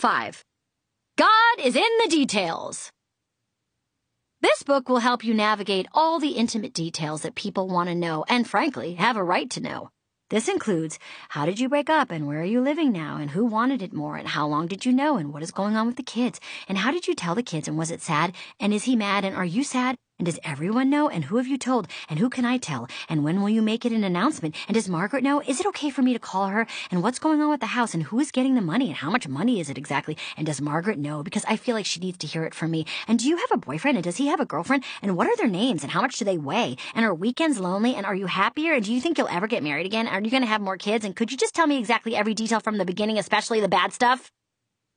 5. God is in the details. This book will help you navigate all the intimate details that people want to know and, frankly, have a right to know. This includes how did you break up and where are you living now and who wanted it more and how long did you know and what is going on with the kids and how did you tell the kids and was it sad and is he mad and are you sad and does everyone know and who have you told and who can I tell and when will you make it an announcement and does Margaret know? Is it okay for me to call her and what's going on with the house and who is getting the money and how much money is it exactly and does Margaret know because I feel like she needs to hear it from me and do you have a boyfriend and does he have a girlfriend and what are their names and how much do they weigh and are weekends lonely and are you happier and do you think you'll ever get married again? Are you going to have more kids and could you just tell me exactly every detail from the beginning, especially the bad stuff?